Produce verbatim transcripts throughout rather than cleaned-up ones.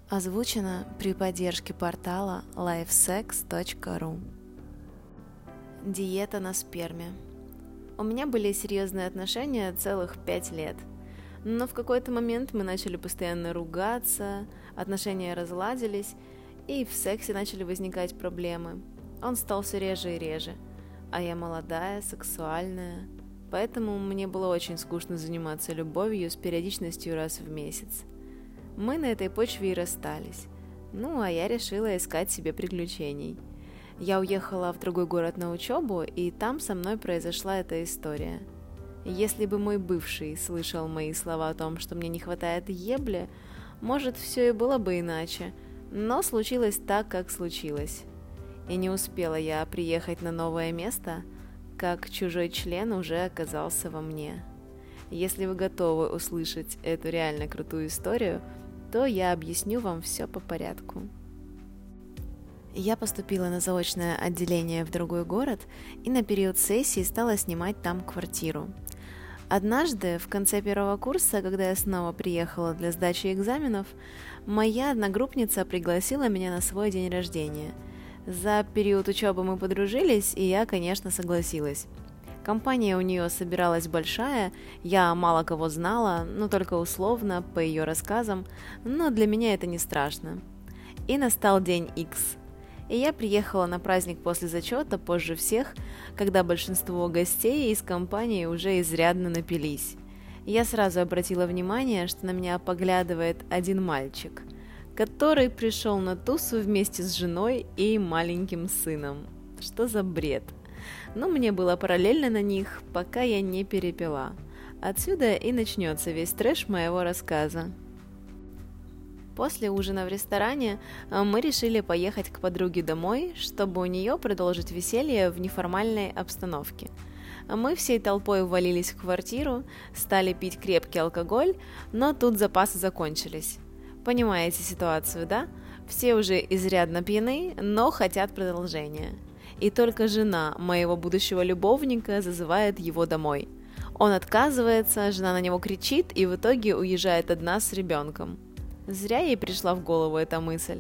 Озвучено при поддержке портала лайфсекс точка ру. Диета на сперме. У меня были серьезные отношения целых пять лет. Но в какой-то момент мы начали постоянно ругаться, отношения разладились, и в сексе начали возникать проблемы. Он стал все реже и реже, а я молодая, сексуальная, поэтому мне было очень скучно заниматься любовью с периодичностью раз в месяц. Мы на этой почве и расстались. Ну, а я решила искать себе приключений. Я уехала в другой город на учебу, и там со мной произошла эта история. Если бы мой бывший слышал мои слова о том, что мне не хватает ебли, может, все и было бы иначе, но случилось так, как случилось. И не успела я приехать на новое место, как чужой член уже оказался во мне. Если вы готовы услышать эту реально крутую историю, то я объясню вам все по порядку. Я поступила на заочное отделение в другой город и на период сессии стала снимать там квартиру. Однажды, в конце первого курса, когда я снова приехала для сдачи экзаменов, моя одногруппница пригласила меня на свой день рождения. За период учебы мы подружились, и я, конечно, согласилась. Компания у нее собиралась большая, я мало кого знала, но только условно, по ее рассказам, но для меня это не страшно. И настал день Икс. И я приехала на праздник после зачета позже всех, когда большинство гостей из компании уже изрядно напились. Я сразу обратила внимание, что на меня поглядывает один мальчик, который пришел на тусу вместе с женой и маленьким сыном. Что за бред? Но мне было параллельно на них, пока я не перепила. Отсюда и начнется весь трэш моего рассказа. После ужина в ресторане мы решили поехать к подруге домой, чтобы у нее продолжить веселье в неформальной обстановке. Мы всей толпой ввалились в квартиру, стали пить крепкий алкоголь, но тут запасы закончились. Понимаете ситуацию, да? Все уже изрядно пьяны, но хотят продолжения. И только жена моего будущего любовника зазывает его домой. Он отказывается, жена на него кричит и в итоге уезжает одна с ребенком. Зря ей пришла в голову эта мысль.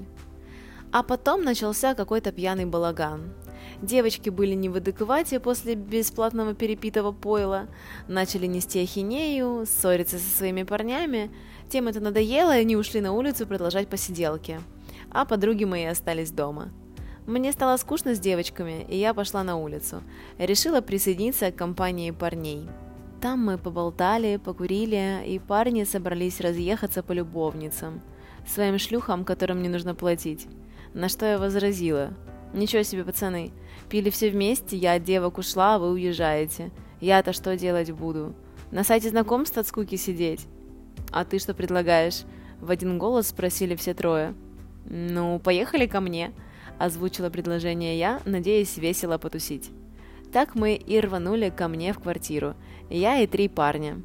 А потом начался какой-то пьяный балаган. Девочки были не в адеквате после бесплатного перепитого пойла, начали нести ахинею, ссориться со своими парнями. Тем это надоело, и они ушли на улицу продолжать посиделки. А подруги мои остались дома. Мне стало скучно с девочками, и я пошла на улицу. Решила присоединиться к компании парней. Там мы поболтали, покурили, и парни собрались разъехаться по любовницам, своим шлюхам, которым не нужно платить. На что я возразила: «Ничего себе, пацаны, пили все вместе, я от девок ушла, а вы уезжаете. Я-то что делать буду? На сайте знакомств от скуки сидеть?» «А ты что предлагаешь?» — в один голос спросили все трое. «Ну, поехали ко мне», — озвучила предложение я, надеясь весело потусить. Так мы и рванули ко мне в квартиру, я и три парня.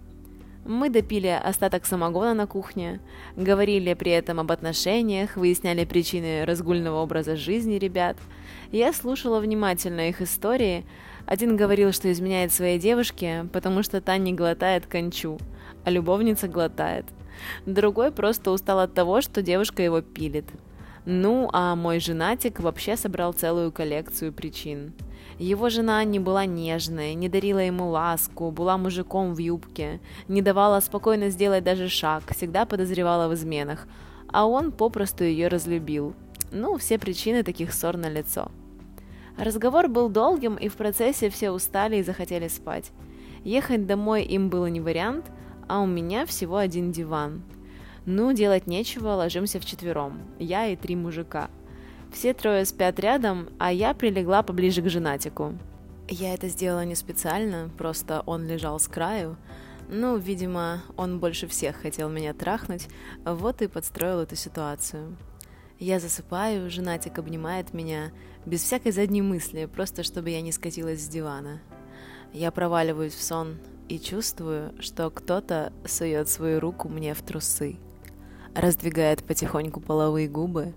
Мы допили остаток самогона на кухне, говорили при этом об отношениях, выясняли причины разгульного образа жизни ребят. Я слушала внимательно их истории. Один говорил, что изменяет своей девушке, потому что та не глотает кончу, а любовница глотает. Другой просто устал от того, что девушка его пилит. Ну, а мой женатик вообще собрал целую коллекцию причин. Его жена не была нежной, не дарила ему ласку, была мужиком в юбке, не давала спокойно сделать даже шаг, всегда подозревала в изменах, а он попросту ее разлюбил. Ну, все причины таких ссор налицо. Разговор был долгим, и в процессе все устали и захотели спать. Ехать домой им было не вариант, а у меня всего один диван. Ну, делать нечего, ложимся вчетвером, я и три мужика. Все трое спят рядом, а я прилегла поближе к женатику. Я это сделала не специально, просто он лежал с краю. Ну, видимо, он больше всех хотел меня трахнуть, вот и подстроил эту ситуацию. Я засыпаю, женатик обнимает меня, без всякой задней мысли, просто чтобы я не скатилась с дивана. Я проваливаюсь в сон и чувствую, что кто-то сует свою руку мне в трусы, раздвигает потихоньку половые губы,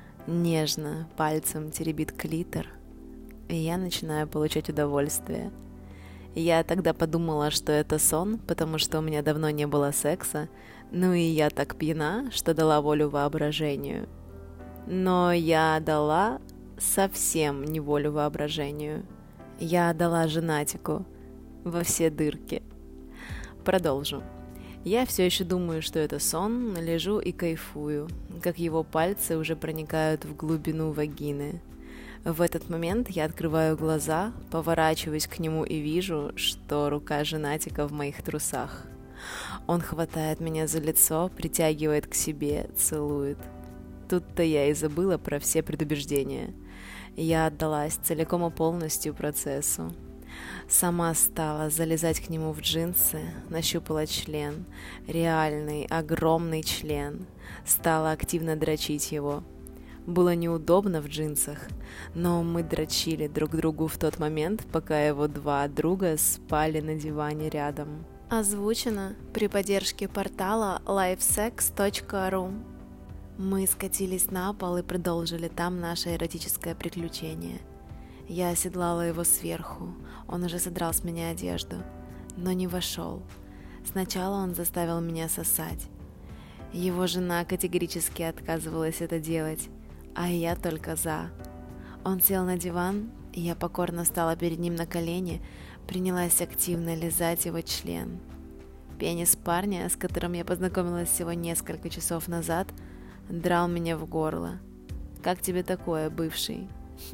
нежно пальцем теребит клитор, и я начинаю получать удовольствие. Я тогда подумала, что это сон, потому что у меня давно не было секса, ну и я так пьяна, что дала волю воображению. Но я дала совсем не волю воображению. Я дала женатику во все дырки. Продолжу. Я все еще думаю, что это сон, лежу и кайфую, как его пальцы уже проникают в глубину вагины. В этот момент я открываю глаза, поворачиваюсь к нему и вижу, что рука женатика в моих трусах. Он хватает меня за лицо, притягивает к себе, целует. Тут-то я и забыла про все предубеждения. Я отдалась целиком и полностью процессу. Сама стала залезать к нему в джинсы, нащупала член, реальный, огромный член, стала активно дрочить его. Было неудобно в джинсах, но мы дрочили друг другу в тот момент, пока его два друга спали на диване рядом. Озвучено при поддержке портала лайфсекс точка ру. Мы скатились на пол и продолжили там наше эротическое приключение. Я оседлала его сверху, он уже содрал с меня одежду, но не вошел. Сначала он заставил меня сосать. Его жена категорически отказывалась это делать, а я только за. Он сел на диван, и я покорно стала перед ним на колени, принялась активно лизать его член. Пенис парня, с которым я познакомилась всего несколько часов назад, драл меня в горло. «Как тебе такое, бывший?»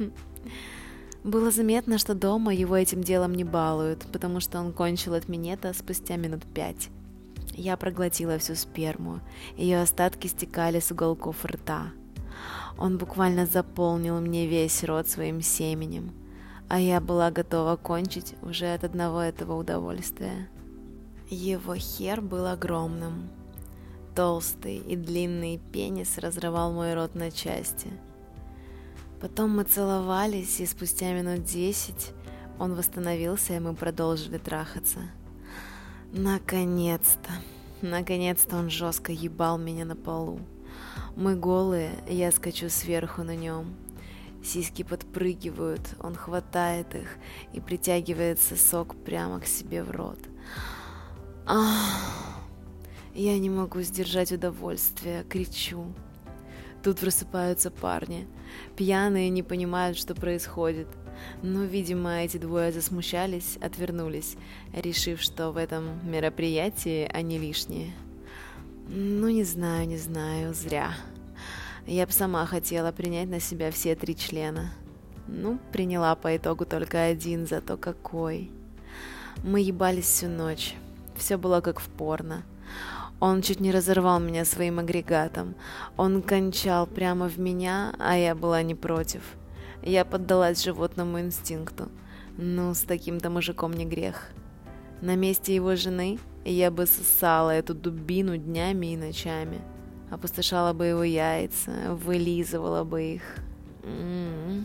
Было заметно, что дома его этим делом не балуют, потому что он кончил от минета спустя минут пять. Я проглотила всю сперму, ее остатки стекали с уголков рта. Он буквально заполнил мне весь рот своим семенем, а я была готова кончить уже от одного этого удовольствия. Его хер был огромным. Толстый и длинный пенис разрывал мой рот на части. Потом мы целовались, и спустя минут десять он восстановился, и мы продолжили трахаться. Наконец-то, наконец-то он жестко ебал меня на полу. Мы голые, я скачу сверху на нем. Сиськи подпрыгивают, он хватает их и притягивает сосок прямо к себе в рот. Ах, я не могу сдержать удовольствие, кричу. Тут просыпаются парни. Пьяные не понимают, что происходит. Но, видимо, эти двое засмущались, отвернулись, решив, что в этом мероприятии они лишние. Ну, не знаю, не знаю, зря. Я бы сама хотела принять на себя все три члена. Ну, приняла по итогу только один, зато какой. Мы ебались всю ночь. Все было как в порно. Он чуть не разорвал меня своим агрегатом. Он кончал прямо в меня, а я была не против. Я поддалась животному инстинкту. Ну, с таким-то мужиком не грех. На месте его жены я бы сосала эту дубину днями и ночами. Опустошала бы его яйца, вылизывала бы их. М-м-м.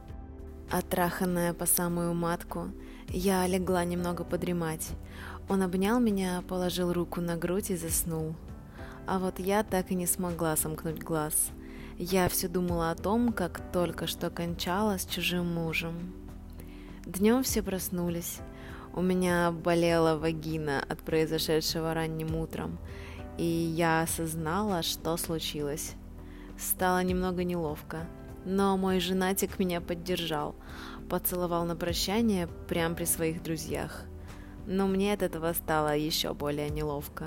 Отраханная по самую матку, я легла немного подремать. Он обнял меня, положил руку на грудь и заснул. А вот я так и не смогла сомкнуть глаз. Я все думала о том, как только что кончала с чужим мужем. Днем все проснулись. У меня болела вагина от произошедшего ранним утром, и я осознала, что случилось. Стало немного неловко, но мой женатик меня поддержал, поцеловал на прощание прямо при своих друзьях. Но мне от этого стало еще более неловко.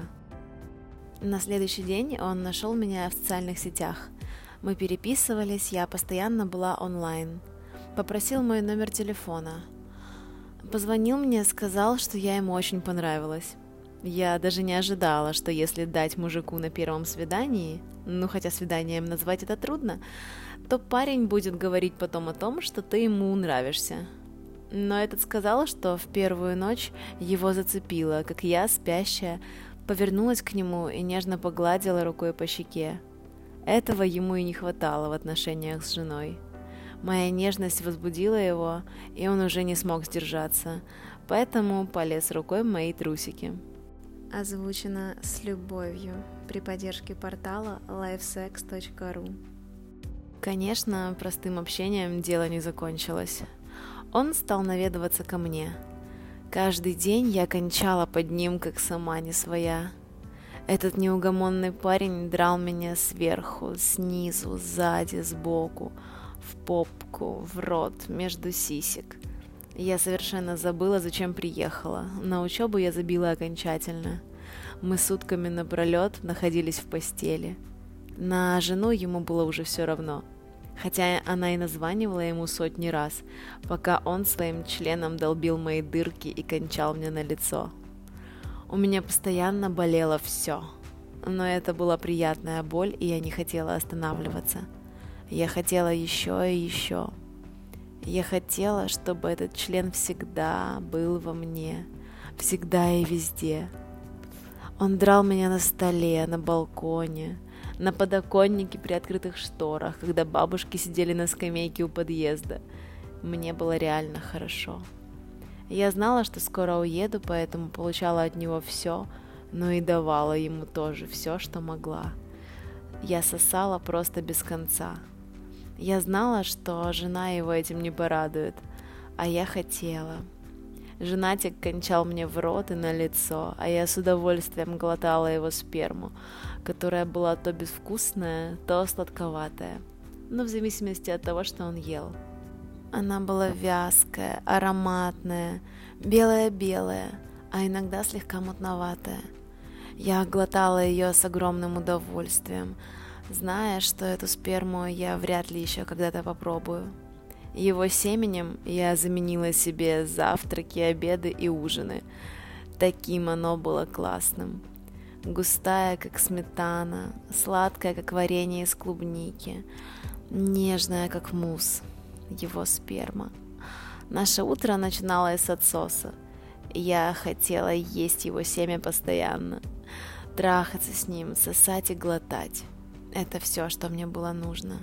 На следующий день он нашел меня в социальных сетях. Мы переписывались, я постоянно была онлайн. Попросил мой номер телефона. Позвонил мне, сказал, что я ему очень понравилась. Я даже не ожидала, что если дать мужику на первом свидании, ну хотя свиданием назвать это трудно, то парень будет говорить потом о том, что ты ему нравишься. Но этот сказал, что в первую ночь его зацепило, как я, спящая, повернулась к нему и нежно погладила рукой по щеке. Этого ему и не хватало в отношениях с женой. Моя нежность возбудила его, и он уже не смог сдержаться, поэтому полез рукой в мои трусики. Озвучено с любовью при поддержке портала лайфсекс точка ру. Конечно, простым общением дело не закончилось. Он стал наведываться ко мне. Каждый день я кончала под ним, как сама не своя. Этот неугомонный парень драл меня сверху, снизу, сзади, сбоку, в попку, в рот, между сисек. Я совершенно забыла, зачем приехала. На учебу я забила окончательно. Мы сутками напролет находились в постели. На жену ему было уже все равно. Хотя она и названивала ему сотни раз, пока он своим членом долбил мои дырки и кончал мне на лицо. У меня постоянно болело все. Но это была приятная боль, и я не хотела останавливаться. Я хотела еще и еще. Я хотела, чтобы этот член всегда был во мне, всегда и везде. Он драл меня на столе, на балконе, на подоконнике при открытых шторах, когда бабушки сидели на скамейке у подъезда. Мне было реально хорошо. Я знала, что скоро уеду, поэтому получала от него все, но и давала ему тоже все, что могла. Я сосала просто без конца. Я знала, что жена его этим не порадует, а я хотела. Женатик кончал мне в рот и на лицо, а я с удовольствием глотала его сперму, которая была то безвкусная, то сладковатая, но в зависимости от того, что он ел. Она была вязкая, ароматная, белая-белая, а иногда слегка мутноватая. Я глотала ее с огромным удовольствием, зная, что эту сперму я вряд ли еще когда-то попробую. Его семенем я заменила себе завтраки, обеды и ужины. Таким оно было классным. Густая, как сметана, сладкая, как варенье из клубники, нежная, как мусс. Его сперма. Наше утро начиналось с отсоса. Я хотела есть его семя постоянно, трахаться с ним, сосать и глотать. Это все, что мне было нужно.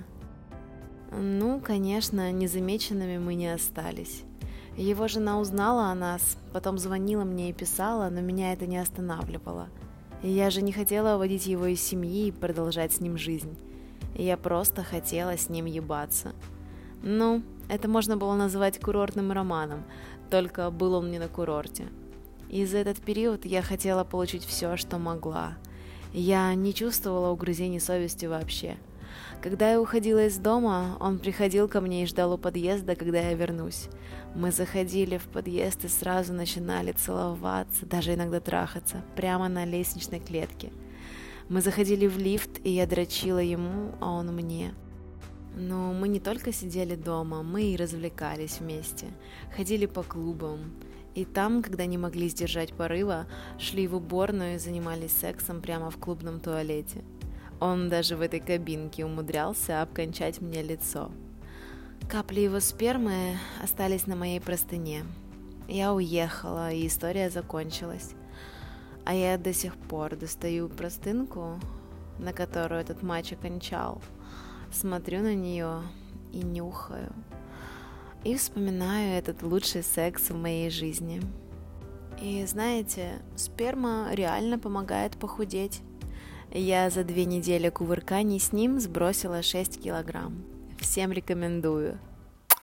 Ну, конечно, незамеченными мы не остались. Его жена узнала о нас, потом звонила мне и писала, но меня это не останавливало. Я же не хотела уводить его из семьи и продолжать с ним жизнь. Я просто хотела с ним ебаться. Ну, это можно было назвать курортным романом, только был он не на курорте. И за этот период я хотела получить все, что могла. Я не чувствовала угрызений совести вообще. Когда я уходила из дома, он приходил ко мне и ждал у подъезда, когда я вернусь. Мы заходили в подъезд и сразу начинали целоваться, даже иногда трахаться, прямо на лестничной клетке. Мы заходили в лифт, и я дрочила ему, а он мне. Но мы не только сидели дома, мы и развлекались вместе, ходили по клубам. И там, когда не могли сдержать порыва, шли в уборную и занимались сексом прямо в клубном туалете. Он даже в этой кабинке умудрялся обкончать мне лицо. Капли его спермы остались на моей простыне. Я уехала, и история закончилась. А я до сих пор достаю простынку, на которую этот мачо кончал, смотрю на нее и нюхаю. И вспоминаю этот лучший секс в моей жизни. И знаете, сперма реально помогает похудеть. Я за две недели кувырканий с ним сбросила шесть килограмм. Всем рекомендую.